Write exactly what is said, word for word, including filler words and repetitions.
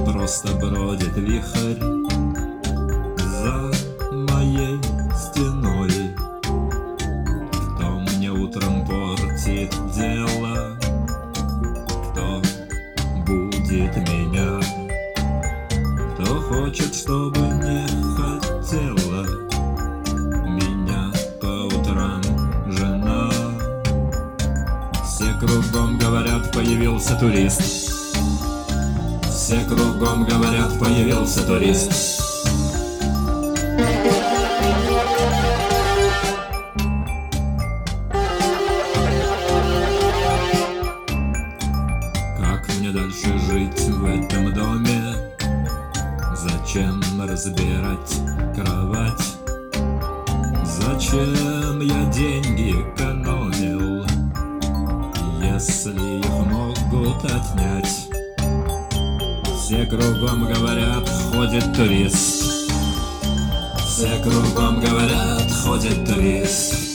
просто бродит вихрь за моей стеной. Кто мне утром портит дело, кто будет меня, кто хочет, чтобы не хотела меня по утрам жена. Все кругом говорят, появился турист. Все кругом говорят, появился турист. Как мне дальше жить в этом доме? Зачем разбирать кровать? Зачем я деньги экономил, если их могут отнять? Все кругом говорят, ходит турист. Все кругом говорят, ходит турист.